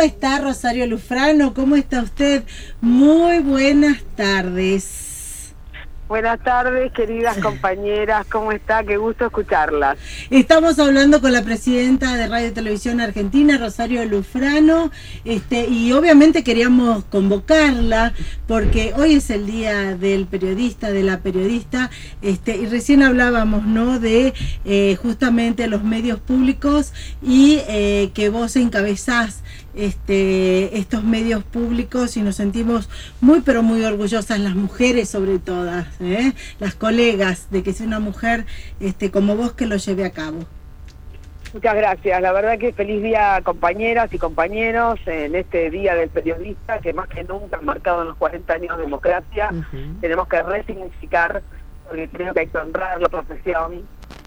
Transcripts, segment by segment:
está Rosario Lufrano? ¿Cómo está usted? Muy buenas tardes. Buenas tardes, queridas compañeras, ¿cómo está? Qué gusto escucharlas. Estamos hablando con la presidenta de Radio y Televisión Argentina, Rosario Lufrano, y obviamente queríamos convocarla porque hoy es el día del periodista, de la periodista, y recién hablábamos, ¿no?, de justamente los medios públicos y que vos encabezás estos medios públicos y nos sentimos muy pero muy orgullosas, las mujeres sobre todas, las colegas, de que sea una mujer como vos que lo lleve a cabo. Muchas gracias, la verdad que feliz día, compañeras y compañeros, en este día del periodista que más que nunca han marcado en los 40 años de democracia. Tenemos que resignificar, porque creo que hay que honrar la profesión,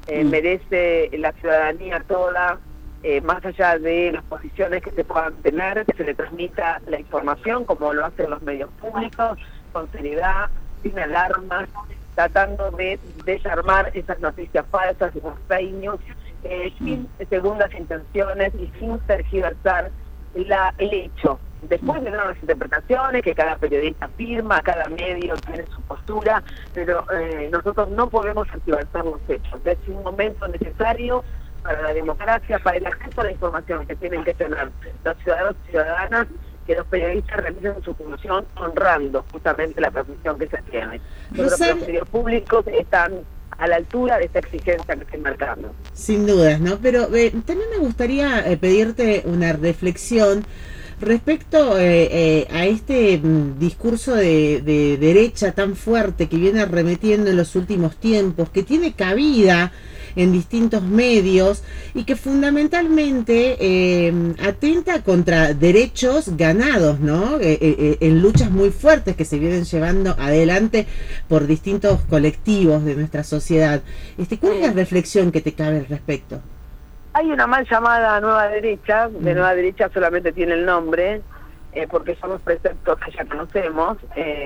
merece la ciudadanía toda, más allá de las posiciones que se puedan tener, que se le transmita la información como lo hacen los medios públicos, con seriedad, sin alarmas, tratando de desarmar esas noticias falsas, esos fake news, sin segundas intenciones y sin tergiversar el hecho. Después de las interpretaciones que cada periodista firma, cada medio tiene su postura, pero nosotros no podemos tergiversar los hechos. Es un momento necesario para la democracia, para el acceso a la información que tienen que tener los ciudadanos y ciudadanas, que los periodistas realicen su función honrando justamente la profesión que se tiene. Los medios públicos están a la altura de esta exigencia que estoy marcando. Sin dudas, ¿no? Pero también me gustaría pedirte una reflexión respecto a este discurso de derecha tan fuerte que viene arremetiendo en los últimos tiempos, que tiene cabida en distintos medios y que fundamentalmente atenta contra derechos ganados, ¿no? En luchas muy fuertes que se vienen llevando adelante por distintos colectivos de nuestra sociedad. ¿Cuál es la reflexión que te cabe al respecto? Hay una mal llamada nueva derecha, de nueva derecha solamente tiene el nombre, porque son los preceptos que ya conocemos,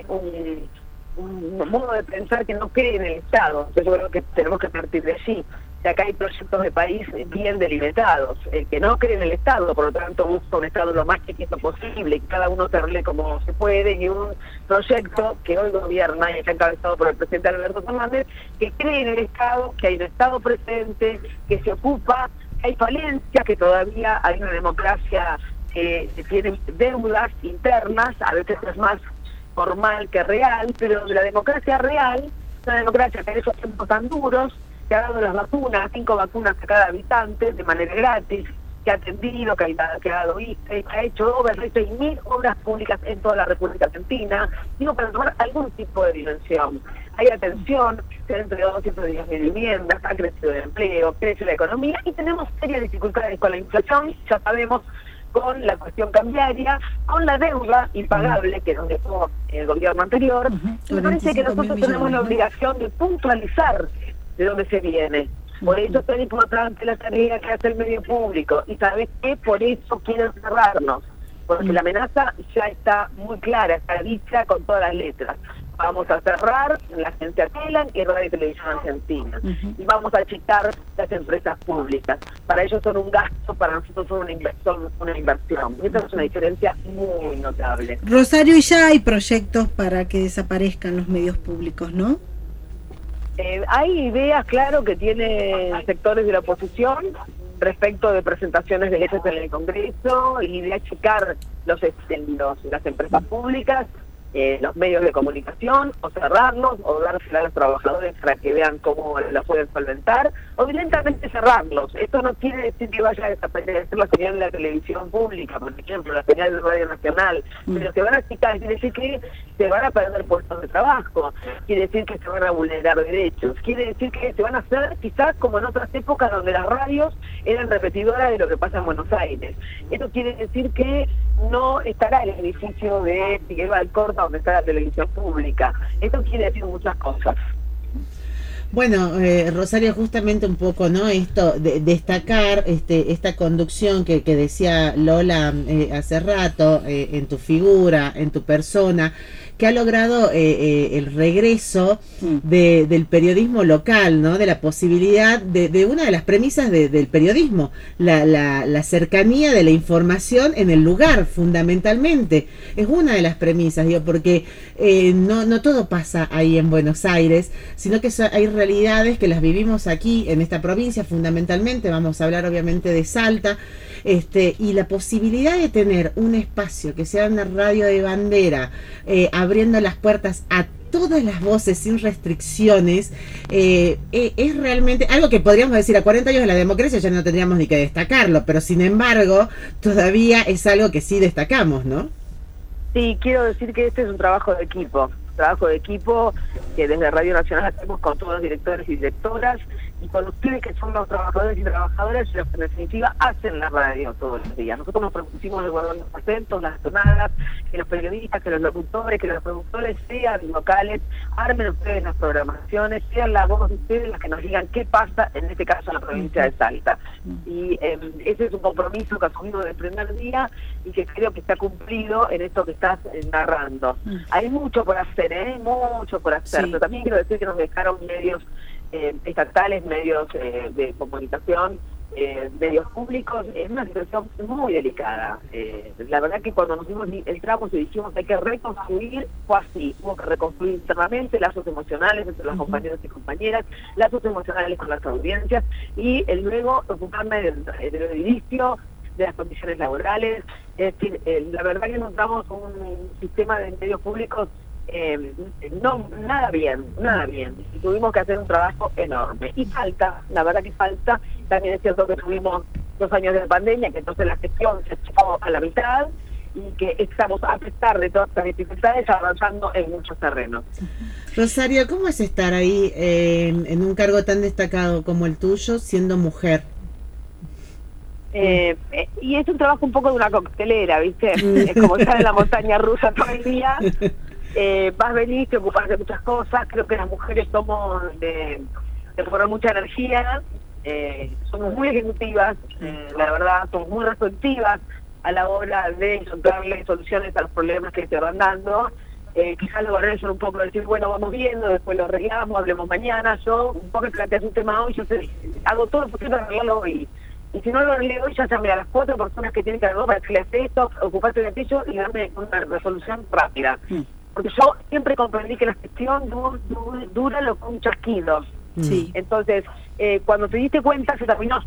un modo de pensar que no cree en el Estado. Entonces yo creo que tenemos que partir de allí. De acá hay proyectos de país bien delimitados, que no creen en el Estado, por lo tanto busca un Estado lo más chiquito posible, y cada uno se arregle como se puede, y un proyecto que hoy gobierna y está encabezado por el presidente Alberto Fernández, que cree en el Estado, que hay un Estado presente, que se ocupa, que hay falencias, que todavía hay una democracia que tiene deudas internas, a veces es más formal que real, pero de la democracia real, una democracia que en esos tiempos tan duros, que ha dado las vacunas, 5 vacunas a cada habitante de manera gratis, que ha atendido, que ha dado ISTE, que ha hecho obras, 6.000 obras públicas en toda la República Argentina, digo, para tomar algún tipo de dimensión. Hay atención, se han entregado 210.000 viviendas, ha crecido el empleo, crece la economía y tenemos serias dificultades con la inflación, ya sabemos, con la cuestión cambiaria, con la deuda impagable que nos dejó el gobierno anterior. Y me parece que nosotros tenemos la obligación de puntualizar de dónde se viene. Por eso es tan importante la tarea que hace el medio público. Y ¿sabes qué? Por eso quieren cerrarnos. Porque la amenaza ya está muy clara, está dicha con todas las letras. Vamos a cerrar la agencia TELAN y Radio y Televisión Argentina. Y vamos a achicar las empresas públicas. Para ellos son un gasto, para nosotros son una inversión. Y esa es una diferencia muy notable. Rosario, y ya hay proyectos para que desaparezcan los medios públicos, ¿no? Hay ideas, claro, que tienen sectores de la oposición respecto de presentaciones de leyes en el Congreso y de achicar las empresas públicas, los medios de comunicación, o cerrarlos, o dársela a los trabajadores para que vean cómo la pueden solventar, o directamente cerrarlos. Esto no quiere decir que vaya a desaparecer la señal de la televisión pública, por ejemplo, la señal de Radio Nacional, pero se van a achicar, quiere decir que se van a perder puestos de trabajo, quiere decir que se van a vulnerar derechos, quiere decir que se van a hacer quizás como en otras épocas donde las radios eran repetidoras de lo que pasa en Buenos Aires. Esto quiere decir que no estará el edificio de Figueroa Alcorta donde está la televisión pública. Esto quiere decir muchas cosas. Bueno, Rosario, justamente un poco, ¿no? Esto de destacar esta conducción que decía Lola hace rato, en tu figura, en tu persona, que ha logrado el regreso del periodismo local, ¿no? De la posibilidad de una de las premisas del periodismo, la cercanía de la información en el lugar, fundamentalmente. Es una de las premisas, digo, porque no todo pasa ahí en Buenos Aires, sino que hay realidades que las vivimos aquí, en esta provincia, fundamentalmente. Vamos a hablar obviamente de Salta, y la posibilidad de tener un espacio que sea una radio de bandera, abriendo las puertas a todas las voces sin restricciones, es realmente algo que podríamos decir a 40 años de la democracia ya no tendríamos ni que destacarlo, pero sin embargo todavía es algo que sí destacamos, ¿no? Sí, quiero decir que este es un trabajo de equipo que desde Radio Nacional hacemos con todos los directores y directoras y con ustedes que son los trabajadores y trabajadoras los que en definitiva hacen la radio todos los días. Nosotros nos preocupanos de guardar los acentos, las tonadas, que los periodistas, que los locutores, que los productores sean locales, armen ustedes las programaciones, sean la voz de ustedes las que nos digan qué pasa en este caso en la provincia de Salta. Y ese es un compromiso que asumimos del primer día y que creo que está cumplido en esto que estás narrando. Hay mucho por hacer, mucho por hacer, pero también quiero decir que nos dejaron medios estatales, medios de comunicación, medios públicos, es una situación muy delicada. La verdad que cuando nos dimos el tramo y dijimos hay que reconstruir, fue así, hubo que reconstruir internamente lazos emocionales entre los compañeros y compañeras, lazos emocionales con las audiencias y luego ocuparme del edilicio, de las condiciones laborales. Es decir, la verdad que encontramos un sistema de medios públicos nada bien, y tuvimos que hacer un trabajo enorme y falta, la verdad que falta. También es cierto que tuvimos 2 años de pandemia, que entonces la gestión se echó a la mitad y que estamos, a pesar de todas estas dificultades, avanzando en muchos terrenos. Rosario, ¿cómo es estar ahí en un cargo tan destacado como el tuyo, siendo mujer? Y es un trabajo un poco de una coctelera, ¿viste? Es como estar en la montaña rusa todo el día. Vas, venís, te ocupas de muchas cosas. Creo que las mujeres somos de poner mucha energía, somos muy ejecutivas, la verdad, somos muy resoltivas a la hora de encontrarle soluciones a los problemas que se van dando. Quizás los varones son un poco de decir, bueno, vamos viendo, después lo arreglamos, hablemos mañana. Yo un poco planteas un tema hoy, yo hago todo lo posible para arreglarlo hoy. Y si no lo arreglo hoy, ya llamé a las 4 personas que tienen que arreglar para decirles esto, ocuparte de aquello y darme una resolución rápida. Porque yo siempre comprendí que la gestión dura lo que un chasquido. Entonces, cuando te diste cuenta, se terminó.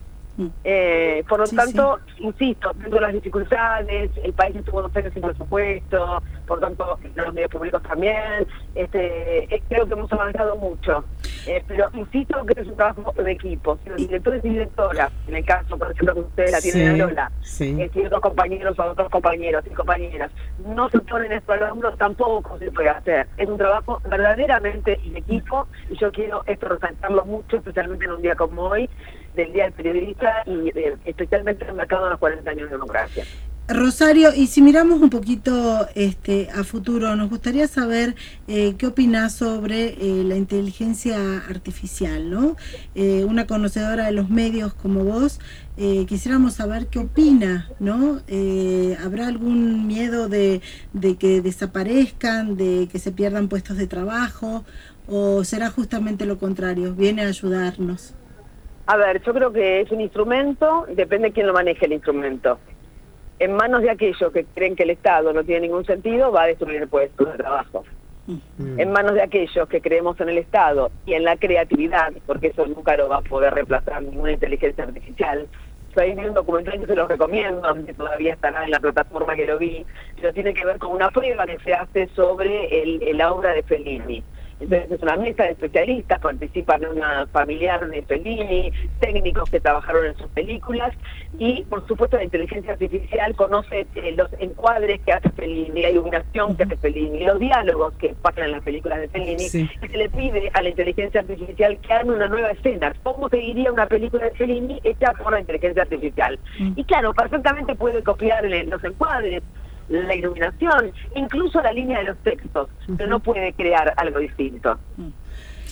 Por lo tanto, insisto, dentro de las dificultades, el país estuvo 2 años sin presupuesto, por tanto, los medios públicos también, creo que hemos avanzado mucho. Pero insisto que es un trabajo de equipo. Si los directores y directoras, en el caso, por ejemplo, que ustedes la tienen a Lola, y otros compañeros o otros compañeros y compañeras, no se ponen esto al hombro, tampoco se puede hacer. Es un trabajo verdaderamente de equipo y yo quiero esto resaltarlo mucho, especialmente en un día como hoy, del Día del Periodista y especialmente enmarcado en los 40 años de democracia. Rosario, y si miramos un poquito a futuro, nos gustaría saber qué opinás sobre la inteligencia artificial, ¿no? Una conocedora de los medios como vos, quisiéramos saber qué opina, ¿no? ¿Habrá algún miedo de que desaparezcan, de que se pierdan puestos de trabajo, o será justamente lo contrario, viene a ayudarnos? A ver, yo creo que es un instrumento, depende de quién lo maneje el instrumento. En manos de aquellos que creen que el Estado no tiene ningún sentido, va a destruir el puesto de trabajo. En manos de aquellos que creemos en el Estado y en la creatividad, porque eso nunca lo va a poder reemplazar ninguna inteligencia artificial. Yo ahí vi un documental que se los recomiendo, aunque todavía estará en la plataforma que lo vi, pero tiene que ver con una prueba que se hace sobre la obra de Fellini. Entonces es una mesa de especialistas, participan una familiar de Fellini, técnicos que trabajaron en sus películas y por supuesto la inteligencia artificial conoce los encuadres que hace Fellini, la iluminación que hace Fellini, los diálogos que pasan en las películas de Fellini y se le pide a la inteligencia artificial que arme una nueva escena. ¿Cómo seguiría una película de Fellini hecha por la inteligencia artificial? Y claro, perfectamente puede copiar los encuadres, la iluminación, incluso la línea de los textos, pero no puede crear algo distinto.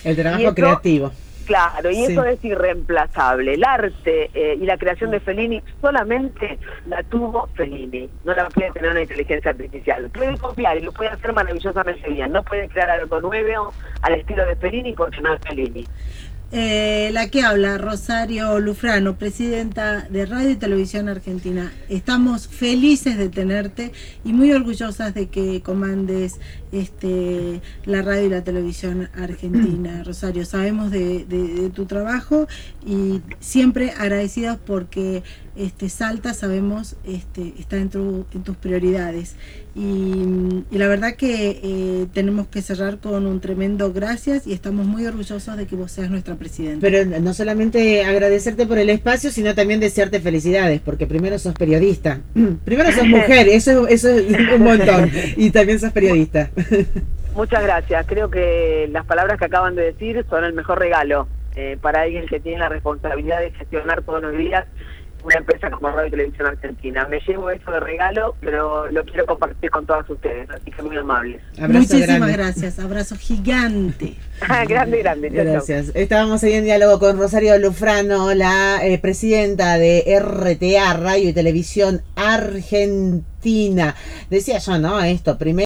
El trabajo creativo. Claro, y eso es irreemplazable. El arte y la creación de Fellini solamente la tuvo Fellini, no la puede tener una inteligencia artificial. Puede copiar y lo puede hacer maravillosamente bien, no puede crear algo nuevo al estilo de Fellini porque no es Fellini. La que habla, Rosario Lufrano, presidenta de Radio y Televisión Argentina. Estamos felices de tenerte y muy orgullosas de que comandes la radio y la televisión argentina. Rosario, sabemos de tu trabajo y siempre agradecidos porque Salta, sabemos, está en tus prioridades. Y la verdad que tenemos que cerrar con un tremendo gracias y estamos muy orgullosos de que vos seas nuestra presidenta. Pero no solamente agradecerte por el espacio, sino también desearte felicidades, porque primero sos periodista, primero sos mujer, eso es un montón, y también sos periodista. Muchas gracias, creo que las palabras que acaban de decir son el mejor regalo para alguien que tiene la responsabilidad de gestionar todos los días una empresa como Radio y Televisión Argentina. Me llevo eso de regalo, pero lo quiero compartir con todas ustedes, así que muy amables. Muchísimas gracias, abrazo gigante. Grande. Gracias. Estábamos ahí en diálogo con Rosario Lufrano, la presidenta de RTA, Radio y Televisión Argentina. Decía yo, ¿no? Esto, primero